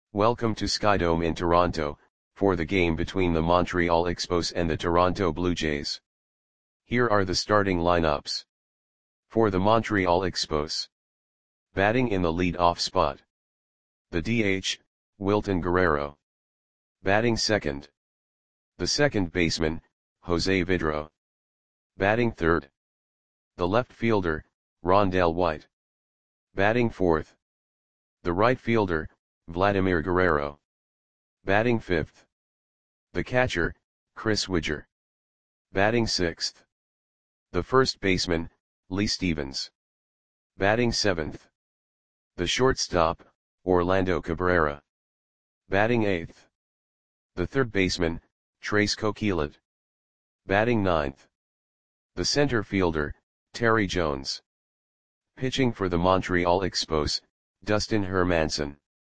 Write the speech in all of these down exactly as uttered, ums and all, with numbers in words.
Welcome to Skydome in Toronto, for the game between the Montreal Expos and the Toronto Blue Jays. Here are the starting lineups. For the Montreal Expos. Batting in the lead-off spot. The D H, Wilton Guerrero. Batting second. The second baseman, Jose Vidro. Batting third. The left fielder, Rondell White. Batting fourth. The right fielder, Vladimir Guerrero. Batting fifth. The catcher, Chris Widger. Batting sixth. The first baseman, Lee Stevens. Batting seventh. The shortstop, Orlando Cabrera. Batting eighth. The third baseman, Trace Coquelin. Batting ninth. The center fielder, Terry Jones. Pitching for the Montreal Expos, Dustin Hermanson.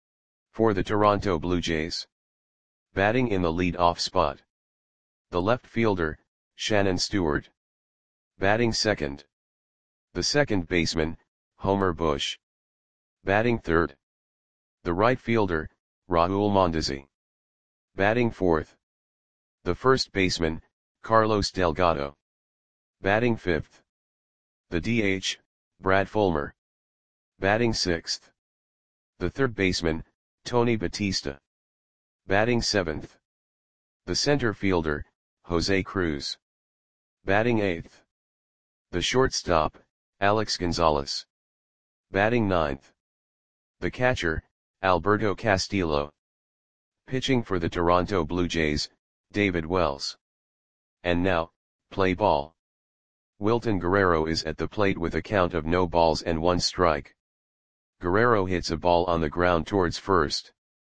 For the Toronto Blue Jays. Batting in the lead-off spot. The left fielder, Shannon Stewart. Batting second. The second baseman, Homer Bush. Batting third. The right fielder, Raul Mondesi. Batting fourth. The first baseman, Carlos Delgado. Batting fifth. The D H, Brad Fulmer. Batting sixth. The third baseman, Tony Batista. Batting seventh. The center fielder, Jose Cruz. Batting eighth. The shortstop, Alex Gonzalez. Batting ninth. The catcher, Alberto Castillo. Pitching for the Toronto Blue Jays, David Wells. And now, play ball. Wilton Guerrero is at the plate with a count of no balls and one strike. Guerrero hits a ball on the ground towards first.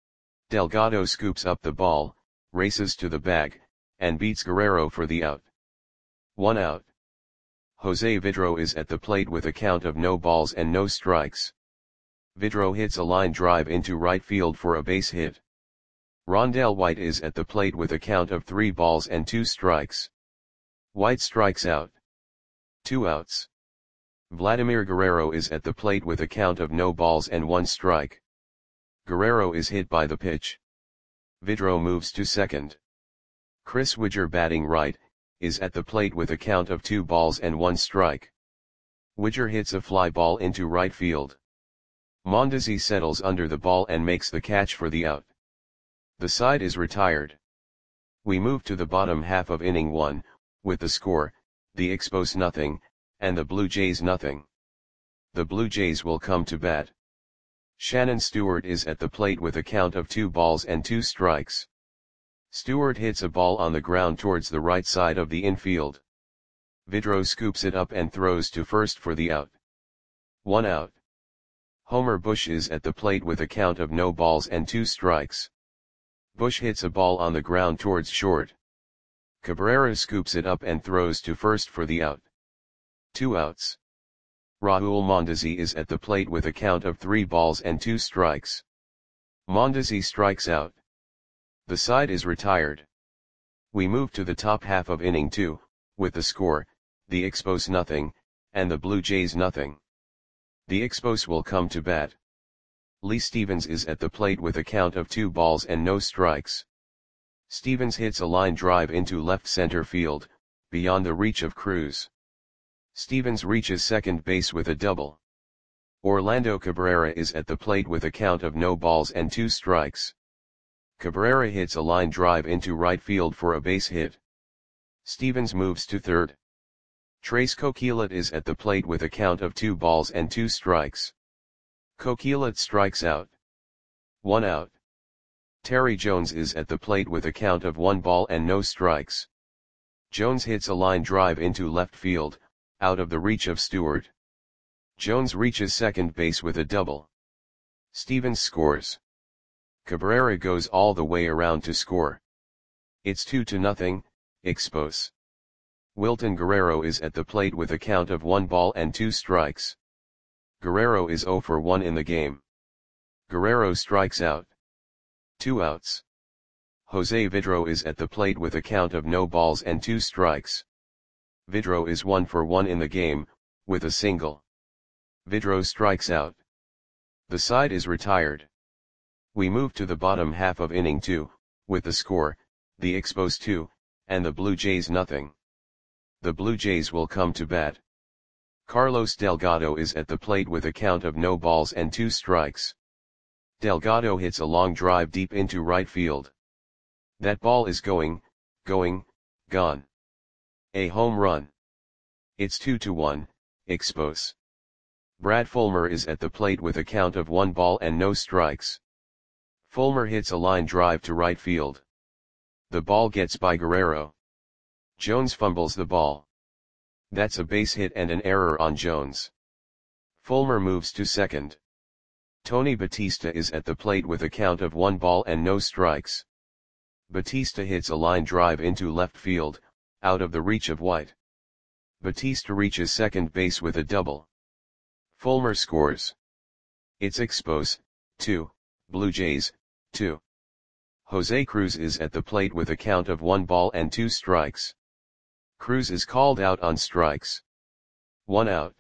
Delgado scoops up the ball, races to the bag, and beats Guerrero for the out. One out. Jose Vidro is at the plate with a count of no balls and no strikes. Vidro hits a line drive into right field for a base hit. Rondell White is at the plate with a count of three balls and two strikes. White strikes out. Two outs. Vladimir Guerrero is at the plate with a count of no balls and one strike. Guerrero is hit by the pitch. Vidro moves to second. Chris Widger, batting right, is at the plate with a count of two balls and one strike. Widger hits a fly ball into right field. Mondesi settles under the ball and makes the catch for the out. The side is retired. We move to the bottom half of inning one, with the score, the Expos nothing, and the Blue Jays nothing. The Blue Jays will come to bat. Shannon Stewart is at the plate with a count of two balls and two strikes. Stewart hits a ball on the ground towards the right side of the infield. Vidro scoops it up and throws to first for the out. One out. Homer Bush is at the plate with a count of no balls and two strikes. Bush hits a ball on the ground towards short. Cabrera scoops it up and throws to first for the out. Two outs. Raul Mondesi is at the plate with a count of three balls and two strikes. Mondesi strikes out. The side is retired. We move to the top half of inning two, with the score, the Expos nothing, and the Blue Jays nothing. The Expos will come to bat. Lee Stevens is at the plate with a count of two balls and no strikes. Stevens hits a line drive into left center field, beyond the reach of Cruz. Stevens reaches second base with a double. Orlando Cabrera is at the plate with a count of no balls and two strikes. Cabrera hits a line drive into right field for a base hit. Stevens moves to third. Trace Coquelin is at the plate with a count of two balls and two strikes. Coquelin strikes out. One out. Terry Jones is at the plate with a count of one ball and no strikes. Jones hits a line drive into left field, out of the reach of Stewart. Jones reaches second base with a double. Stevens scores. Cabrera goes all the way around to score. It's two to nothing, Expos. Wilton Guerrero is at the plate with a count of one ball and two strikes. Guerrero is zero for one in the game. Guerrero strikes out. Two outs. Jose Vidro is at the plate with a count of no balls and two strikes. Vidro is one for one in the game, with a single. Vidro strikes out. The side is retired. We move to the bottom half of inning two, with the score, the Expos two, and the Blue Jays nothing. The Blue Jays will come to bat. Carlos Delgado is at the plate with a count of no balls and two strikes. Delgado hits a long drive deep into right field. That ball is going, going, gone. A home run. It's two to one, Expos. Brad Fulmer is at the plate with a count of one ball and no strikes. Fulmer hits a line drive to right field. The ball gets by Guerrero. Jones fumbles the ball. That's a base hit and an error on Jones. Fulmer moves to second. Tony Batista is at the plate with a count of one ball and no strikes. Batista hits a line drive into left field, out of the reach of White. Batista reaches second base with a double. Fulmer scores. It's Expos, two, Blue Jays, two. Jose Cruz is at the plate with a count of one ball and two strikes. Cruz is called out on strikes. One out.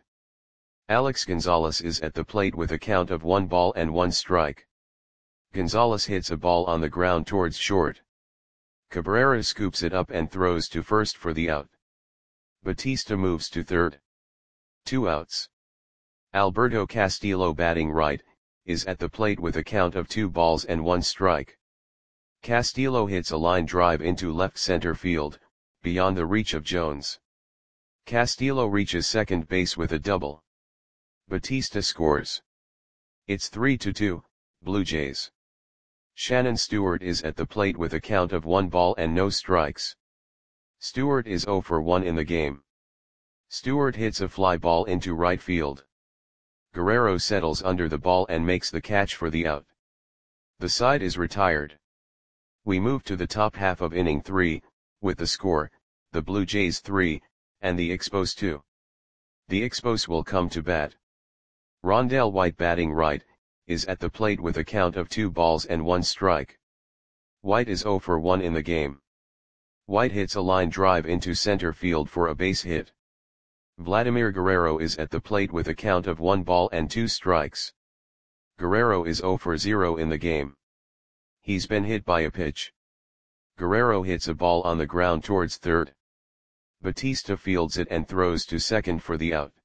Alex Gonzalez is at the plate with a count of one ball and one strike. Gonzalez hits a ball on the ground towards short. Cabrera scoops it up and throws to first for the out. Batista moves to third. Two outs. Alberto Castillo, batting right, is at the plate with a count of two balls and one strike. Castillo hits a line drive into left center field, beyond the reach of Jones. Castillo reaches second base with a double. Batista scores. It's three to two, Blue Jays. Shannon Stewart is at the plate with a count of one ball and no strikes. Stewart is zero for one in the game. Stewart hits a fly ball into right field. Guerrero settles under the ball and makes the catch for the out. The side is retired. We move to the top half of inning three, with the score, the Blue Jays three, and the Expos two. The Expos will come to bat. Rondell White, batting right, is at the plate with a count of two balls and one strike. White is zero for one in the game. White hits a line drive into center field for a base hit. Vladimir Guerrero is at the plate with a count of one ball and two strikes. Guerrero is zero for zero in the game. He's been hit by a pitch. Guerrero hits a ball on the ground towards third. Batista fields it and throws to second for the out.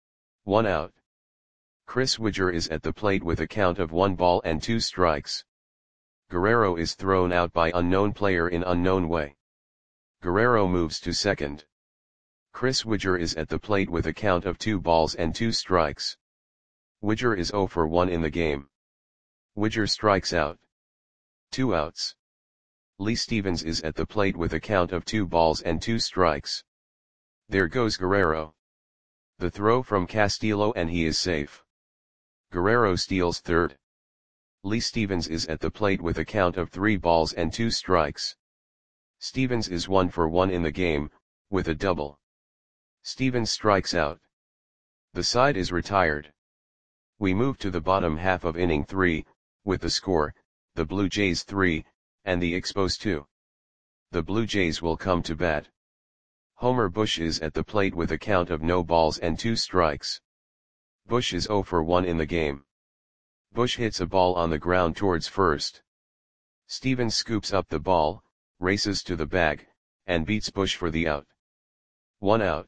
One out. Chris Widger is at the plate with a count of one ball and two strikes. Guerrero is thrown out by unknown player in unknown way. Guerrero moves to second. Chris Widger is at the plate with a count of two balls and two strikes. Widger is zero for one in the game. Widger strikes out. Two outs. Lee Stevens is at the plate with a count of two balls and two strikes. There goes Guerrero. The throw from Castillo and he is safe. Guerrero steals third. Lee Stevens is at the plate with a count of three balls and two strikes. Stevens is one for one in the game, with a double. Stevens strikes out. The side is retired. We move to the bottom half of inning three, with the score, the Blue Jays three, and the Expos two. The Blue Jays will come to bat. Homer Bush is at the plate with a count of no balls and two strikes. Bush is zero for one in the game. Bush hits a ball on the ground towards first. Stevens scoops up the ball, races to the bag, and beats Bush for the out. One out.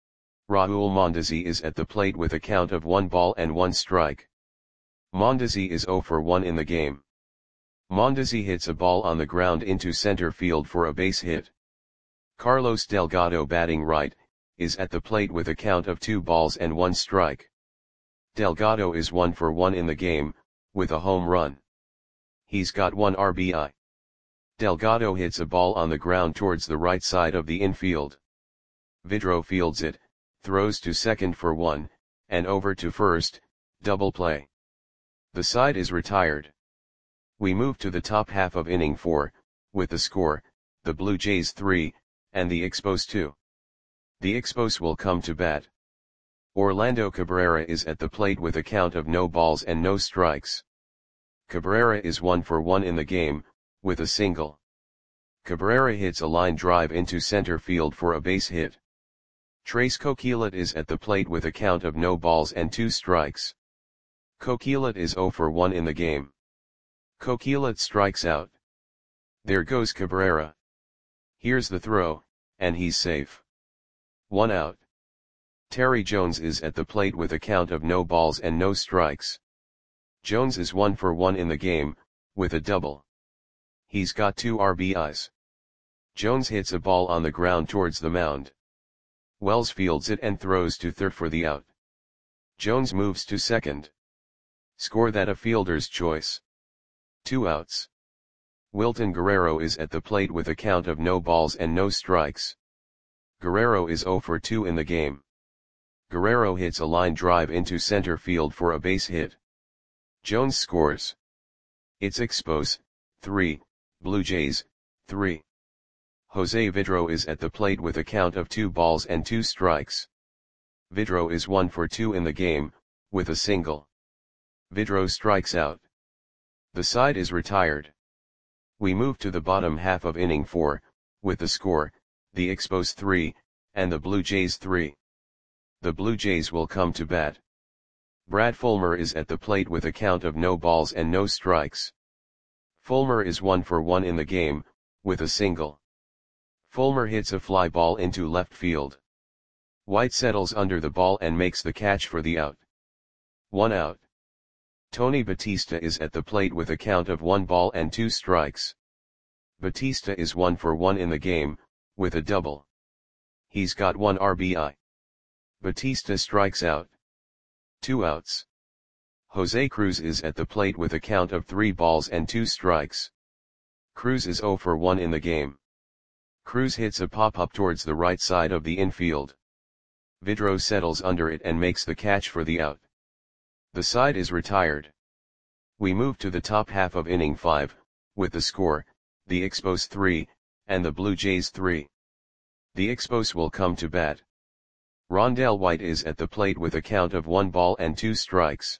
Raul Mondesi is at the plate with a count of one ball and one strike. Mondesi is zero for one in the game. Mondesi hits a ball on the ground into center field for a base hit. Carlos Delgado, batting right, is at the plate with a count of two balls and one strike. Delgado is one for one in the game, with a home run. He's got one R B I. Delgado hits a ball on the ground towards the right side of the infield. Vidro fields it, throws to second for one, and over to first, double play. The side is retired. We move to the top half of inning four, with the score, the Blue Jays three, and the Expos two. The Expos will come to bat. Orlando Cabrera is at the plate with a count of no balls and no strikes. Cabrera is one for one in the game, with a single. Cabrera hits a line drive into center field for a base hit. Trace Coquelot is at the plate with a count of no balls and two strikes. Coquelot is zero for one in the game. Coquelin strikes out. There goes Cabrera. Here's the throw, and he's safe. One out. Terry Jones is at the plate with a count of no balls and no strikes. Jones is one for one in the game, with a double. He's got two R B Is. Jones hits a ball on the ground towards the mound. Wells fields it and throws to third for the out. Jones moves to second. Score that a fielder's choice. Two outs. Wilton Guerrero is at the plate with a count of no balls and no strikes. Guerrero is zero for two in the game. Guerrero hits a line drive into center field for a base hit. Jones scores. It's Expos, three, Blue Jays, three. Jose Vidro is at the plate with a count of two balls and two strikes. Vidro is one for two in the game, with a single. Vidro strikes out. The side is retired. We move to the bottom half of inning four, with the score, the Expos three, and the Blue Jays three. The Blue Jays will come to bat. Brad Fulmer is at the plate with a count of no balls and no strikes. Fulmer is one for one in the game, with a single. Fulmer hits a fly ball into left field. White settles under the ball and makes the catch for the out. One out. Tony Batista is at the plate with a count of one ball and two strikes. Batista is one for one in the game, with a double. He's got one R B I. Batista strikes out. Two outs. Jose Cruz is at the plate with a count of three balls and two strikes. Cruz is zero for one in the game. Cruz hits a pop-up towards the right side of the infield. Vidro settles under it and makes the catch for the out. The side is retired. We move to the top half of inning five, with the score, the Expos three, and the Blue Jays three. The Expos will come to bat. Rondell White is at the plate with a count of one ball and two strikes.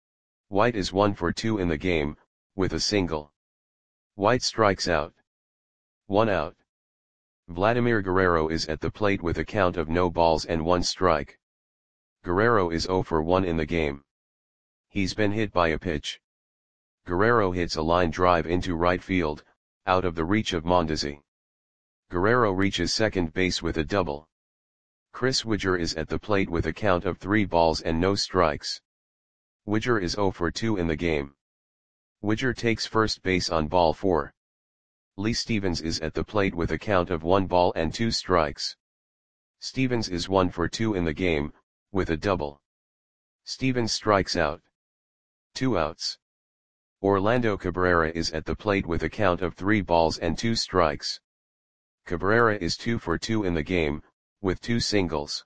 White is one for two in the game, with a single. White strikes out. One out. Vladimir Guerrero is at the plate with a count of no balls and one strike. Guerrero is zero for one in the game. He's been hit by a pitch. Guerrero hits a line drive into right field, out of the reach of Mondesi. Guerrero reaches second base with a double. Chris Widger is at the plate with a count of three balls and no strikes. Widger is zero for two in the game. Widger takes first base on ball four. Lee Stevens is at the plate with a count of one ball and two strikes. Stevens is one for two in the game, with a double. Stevens strikes out. Two outs. Orlando Cabrera is at the plate with a count of three balls and two strikes. Cabrera is two for two in the game, with two singles.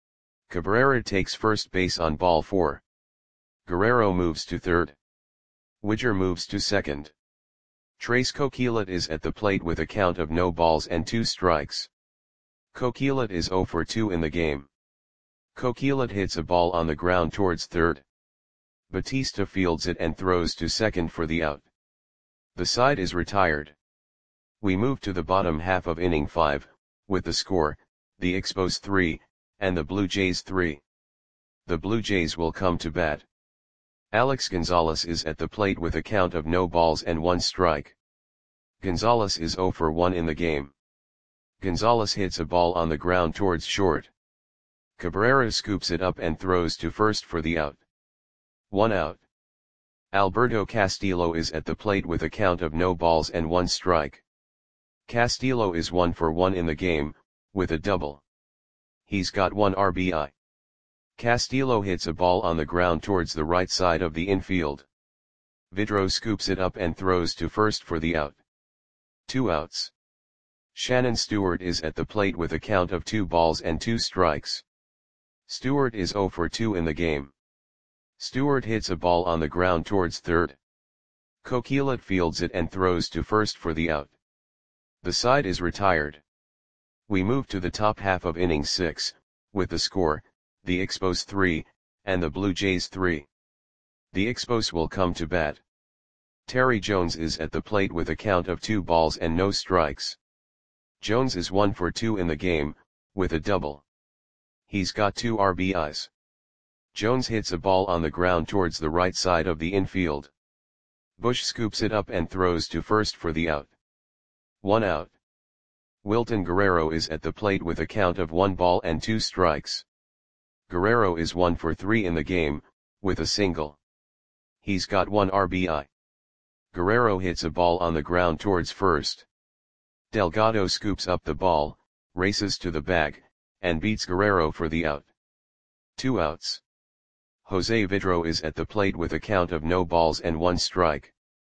Cabrera takes first base on ball four. Guerrero moves to third. Widger moves to second. Trace Coquelin is at the plate with a count of no balls and two strikes. Coquelin is zero for two in the game. Coquelin hits a ball on the ground towards third. Batista fields it and throws to second for the out. The side is retired. We move to the bottom half of inning five, with the score, the Expos three, and the Blue Jays three. The Blue Jays will come to bat. Alex Gonzalez is at the plate with a count of no balls and one strike. Gonzalez is zero for one in the game. Gonzalez hits a ball on the ground towards short. Cabrera scoops it up and throws to first for the out. One out. Alberto Castillo is at the plate with a count of no balls and one strike. Castillo is one for one in the game, with a double. He's got one R B I. Castillo hits a ball on the ground towards the right side of the infield. Vidro scoops it up and throws to first for the out. Two outs. Shannon Stewart is at the plate with a count of two balls and two strikes. Stewart is zero for two in the game. Stewart hits a ball on the ground towards third. Coquelin fields it and throws to first for the out. The side is retired. We move to the top half of inning six, with the score, the Expos three, and the Blue Jays three. The Expos will come to bat. Terry Jones is at the plate with a count of two balls and no strikes. Jones is one for two in the game, with a double. He's got two R B Is. Jones hits a ball on the ground towards the right side of the infield. Bush scoops it up and throws to first for the out. One out. Wilton Guerrero is at the plate with a count of one ball and two strikes. Guerrero is one for three in the game, with a single. He's got one R B I. Guerrero hits a ball on the ground towards first. Delgado scoops up the ball, races to the bag, and beats Guerrero for the out. Two outs. Jose Vidro is at the plate with a count of no balls and one strike.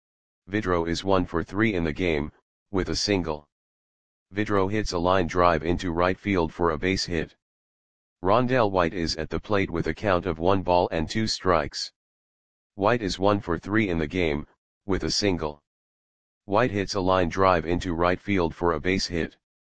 Vidro is one for three in the game, with a single. Vidro hits a line drive into right field for a base hit. Rondell White is at the plate with a count of one ball and two strikes. White is one for three in the game, with a single. White hits a line drive into right field for a base hit.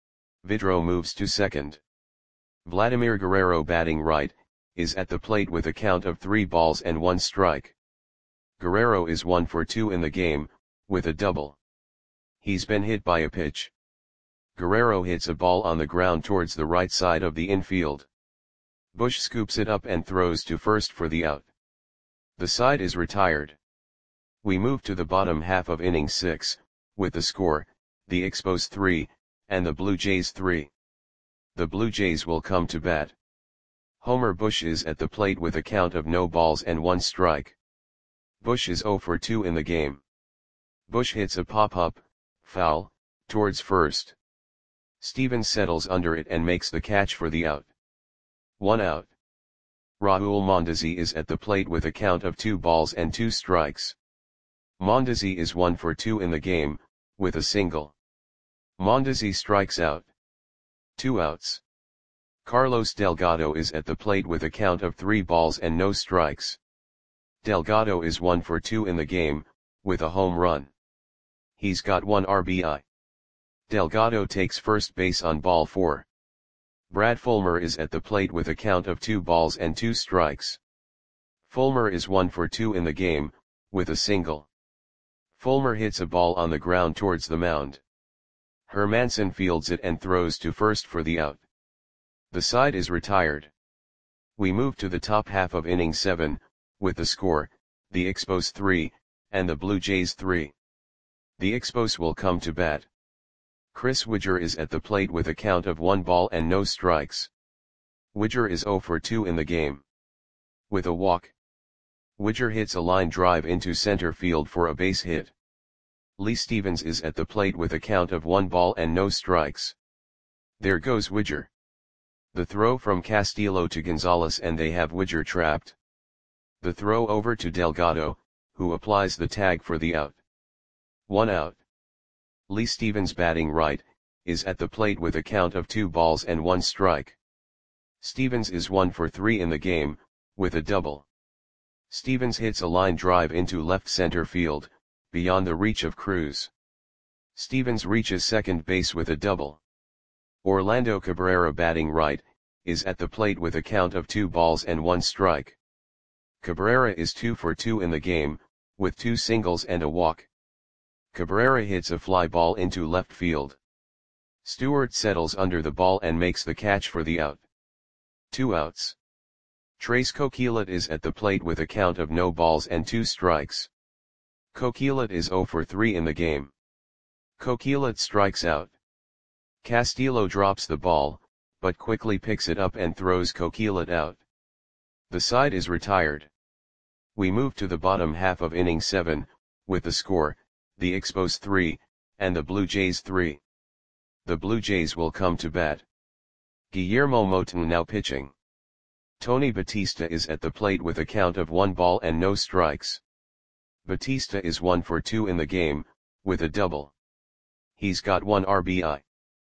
Vidro moves to second. Vladimir Guerrero, batting right, is at the plate with a count of three balls and one strike. Guerrero is one for two in the game, with a double. He's been hit by a pitch. Guerrero hits a ball on the ground towards the right side of the infield. Bush scoops it up and throws to first for the out. The side is retired. We move to the bottom half of inning six, with the score, the Expos three, and the Blue Jays three. The Blue Jays will come to bat. Homer Bush is at the plate with a count of no balls and one strike. Bush is zero for two in the game. Bush hits a pop-up, foul, towards first. Stevens settles under it and makes the catch for the out. One out. Raul Mondesi is at the plate with a count of two balls and two strikes. Mondesi is one for two in the game, with a single. Mondesi strikes out. Two outs. Carlos Delgado is at the plate with a count of three balls and no strikes. Delgado is one for two in the game, with a home run. He's got one R B I. Delgado takes first base on ball four. Brad Fulmer is at the plate with a count of two balls and two strikes. Fulmer is one for two in the game, with a single. Fulmer hits a ball on the ground towards the mound. Hermanson fields it and throws to first for the out. The side is retired. We move to the top half of inning seven, with the score, the Expos three, and the Blue Jays three. The Expos will come to bat. Chris Widger is at the plate with a count of one ball and no strikes. Widger is zero for two in the game. With a walk. Widger hits a line drive into center field for a base hit. Lee Stevens is at the plate with a count of one ball and no strikes. There goes Widger. The throw from Castillo to Gonzalez and they have Widger trapped. The throw over to Delgado, who applies the tag for the out. One out. Lee Stevens, batting right, is at the plate with a count of two balls and one strike. Stevens is one for three in the game, with a double. Stevens hits a line drive into left center field, beyond the reach of Cruz. Stevens reaches second base with a double. Orlando Cabrera, batting right, is at the plate with a count of two balls and one strike. Cabrera is two for two in the game, with two singles and a walk. Cabrera hits a fly ball into left field. Stewart settles under the ball and makes the catch for the out. Two outs. Trace Coquelot is at the plate with a count of no balls and two strikes. Coquelot is zero for three in the game. Coquelot strikes out. Castillo drops the ball, but quickly picks it up and throws Coquelot out. The side is retired. We move to the bottom half of inning seven, with the score, the Expos three, and the Blue Jays three. The Blue Jays will come to bat. Guillermo Moton now pitching. Tony Batista is at the plate with a count of one ball and no strikes. Batista is one for two in the game, with a double. He's got one R B I.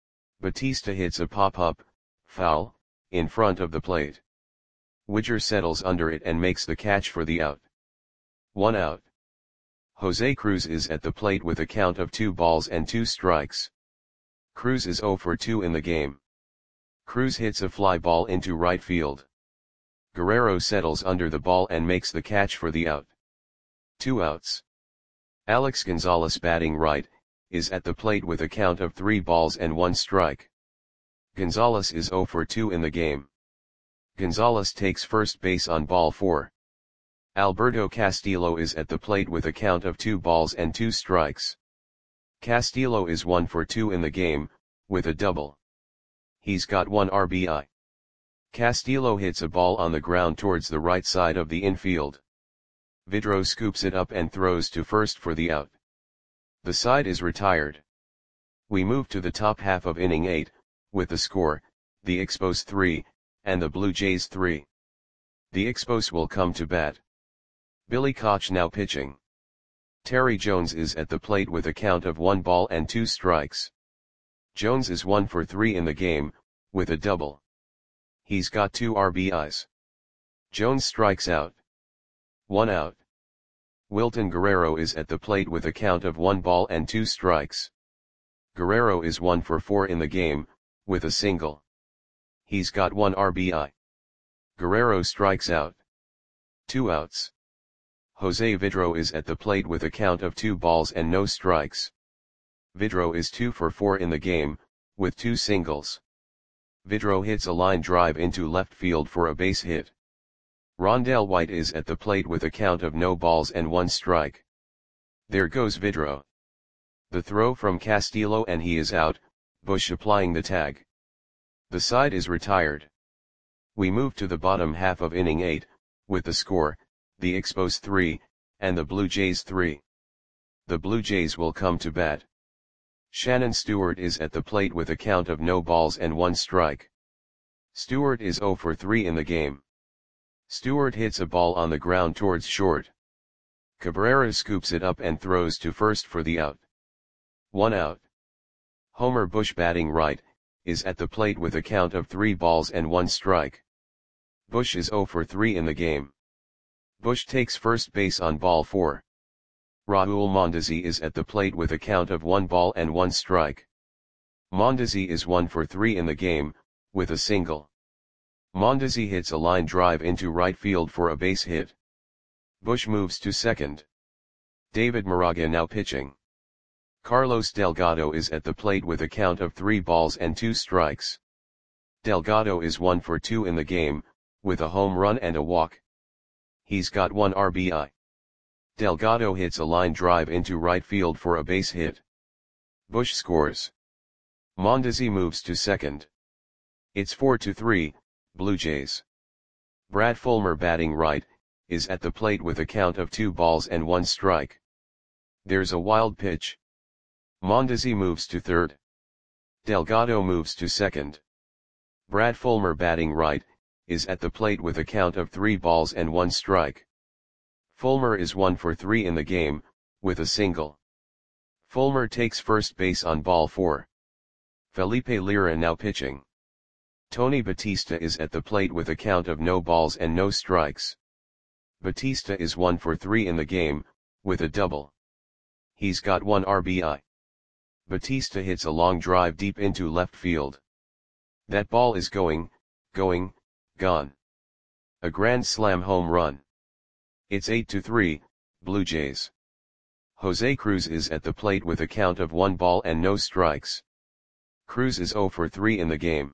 Batista hits a pop-up, foul, in front of the plate. Widger settles under it and makes the catch for the out. One out. Jose Cruz is at the plate with a count of two balls and two strikes. Cruz is zero for two in the game. Cruz hits a fly ball into right field. Guerrero settles under the ball and makes the catch for the out. Two outs. Alex Gonzalez, batting right, is at the plate with a count of three balls and one strike. Gonzalez is zero for two in the game. Gonzalez takes first base on ball four. Alberto Castillo is at the plate with a count of two balls and two strikes. Castillo is one for two in the game, with a double. He's got one R B I. Castillo hits a ball on the ground towards the right side of the infield. Vidro scoops it up and throws to first for the out. The side is retired. We move to the top half of inning eight, with the score, the Expos three, and the Blue Jays three. The Expos will come to bat. Billy Koch now pitching. Terry Jones is at the plate with a count of one ball and two strikes. Jones is one for three in the game, with a double. He's got two R B Is. Jones strikes out. One out. Wilton Guerrero is at the plate with a count of one ball and two strikes. Guerrero is one for four in the game, with a single. He's got one R B I. Guerrero strikes out. Two outs. Jose Vidro is at the plate with a count of two balls and no strikes. Vidro is two for four in the game, with two singles. Vidro hits a line drive into left field for a base hit. Rondell White is at the plate with a count of no balls and one strike. There goes Vidro. The throw from Castillo and he is out, Bush applying the tag. The side is retired. We move to the bottom half of inning eight, with the score, the Expos three, and the Blue Jays three. The Blue Jays will come to bat. Shannon Stewart is at the plate with a count of no balls and one strike. Stewart is zero for three in the game. Stewart hits a ball on the ground towards short. Cabrera scoops it up and throws to first for the out. One out. Homer Bush batting right, is at the plate with a count of three balls and one strike. Bush is zero for three in the game. Bush takes first base on ball four. Raul Mondesi is at the plate with a count of one ball and one strike. Mondesi is one for three in the game, with a single. Mondesi hits a line drive into right field for a base hit. Bush moves to second. David Moraga now pitching. Carlos Delgado is at the plate with a count of three balls and two strikes. Delgado is one for two in the game, with a home run and a walk. He's got one R B I. Delgado hits a line drive into right field for a base hit. Bush scores. Mondesi moves to second. It's four to three, Blue Jays. Brad Fulmer batting right, is at the plate with a count of two balls and one strike. There's a wild pitch. Mondesi moves to third. Delgado moves to second. Brad Fulmer batting right, is at the plate with a count of three balls and one strike. Fulmer is one for three in the game, with a single. Fulmer takes first base on ball four. Felipe Lira now pitching. Tony Batista is at the plate with a count of no balls and no strikes. Batista is one for three in the game, with a double. He's got one R B I. Batista hits a long drive deep into left field. That ball is going, going, gone. A grand slam home run. It's eight to three, Blue Jays. Jose Cruz is at the plate with a count of one ball and no strikes. Cruz is zero for three in the game.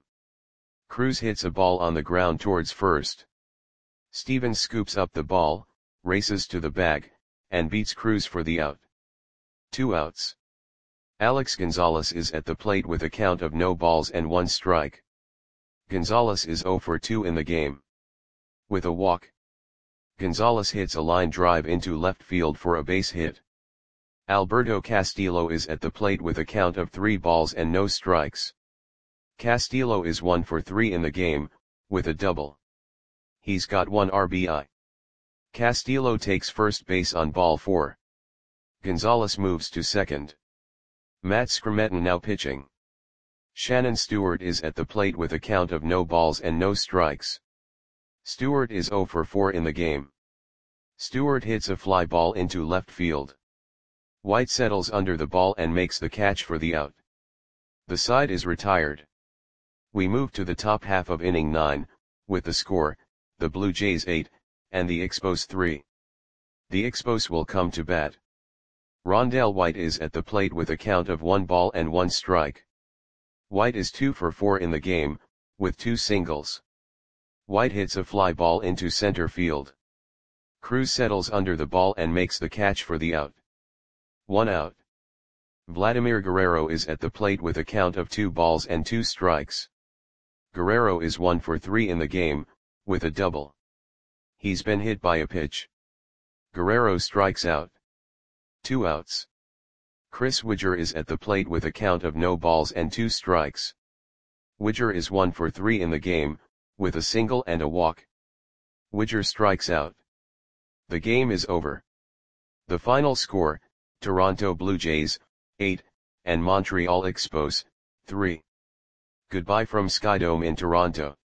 Cruz hits a ball on the ground towards first. Stevens scoops up the ball, races to the bag, and beats Cruz for the out. Two outs. Alex Gonzalez is at the plate with a count of no balls and one strike. Gonzalez is zero for two in the game. With a walk. Gonzalez hits a line drive into left field for a base hit. Alberto Castillo is at the plate with a count of three balls and no strikes. Castillo is one for three in the game, with a double. He's got one R B I. Castillo takes first base on ball four. Gonzalez moves to second. Matt Scremeton now pitching. Shannon Stewart is at the plate with a count of no balls and no strikes. Stewart is zero for four in the game. Stewart hits a fly ball into left field. White settles under the ball and makes the catch for the out. The side is retired. We move to the top half of inning nine, with the score, the Blue Jays eight, and the Expos three. The Expos will come to bat. Rondell White is at the plate with a count of one ball and one strike. White is two for four in the game, with two singles. White hits a fly ball into center field. Cruz settles under the ball and makes the catch for the out. One out. Vladimir Guerrero is at the plate with a count of two balls and two strikes. Guerrero is one for three in the game, with a double. He's been hit by a pitch. Guerrero strikes out. Two outs. Chris Widger is at the plate with a count of no balls and two strikes. Widger is one for three in the game, with a single and a walk. Widger strikes out. The game is over. The final score, Toronto Blue Jays, eight, and Montreal Expos, three. Goodbye from Skydome in Toronto.